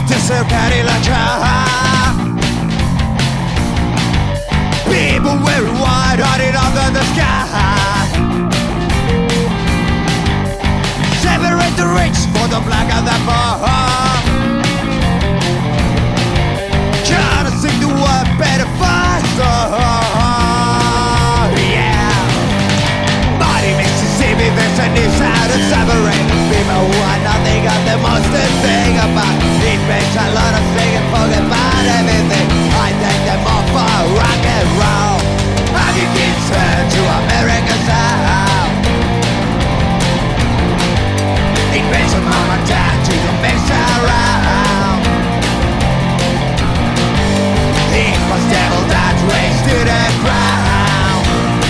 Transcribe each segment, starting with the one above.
disappearing like people wearing white hiding under the sky. Separate the rich for the black and the poor. Trying to sing the word better faster. Yeah. Mighty Mississippi, there's a new sound to separate people who are nothing of the most to sing about. It makes a lot of singing, forget about everything. I take them off for rock and roll. Have you been turned to America's sound? It makes a mom and dad to the mix around. It was devil that raised to the ground.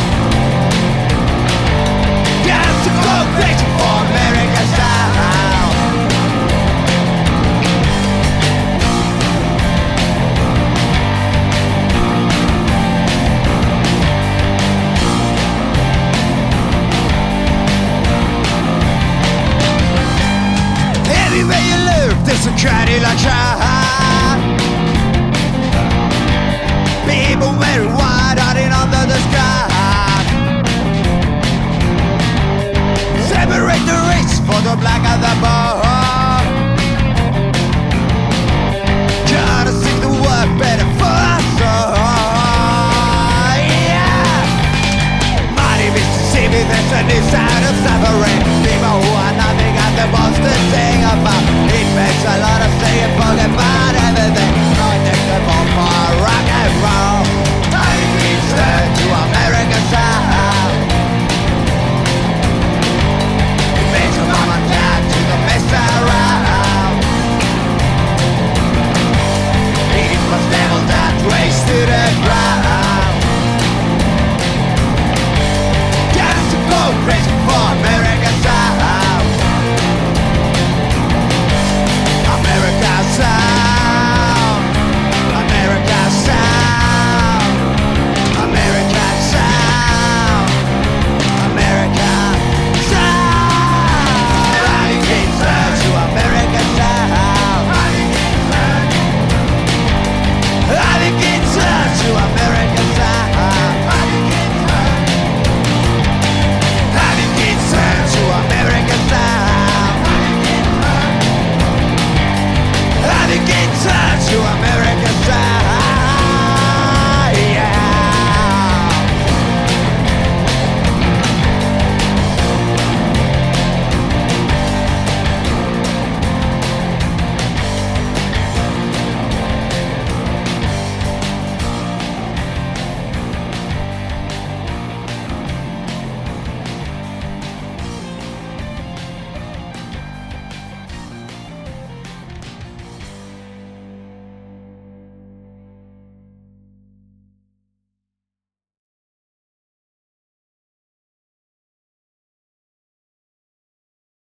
Got to go crazy for America's sound. Everywhere you look, there's a Cadillac shine. People wearing white hiding under the sky. Separate the rich for the black and the poor. Gotta sing the word better faster. Yeah. Mighty Mississippi, there's a new sound of suffering. People who are nothing got the most to sing about. It makes a lot of singing, forget about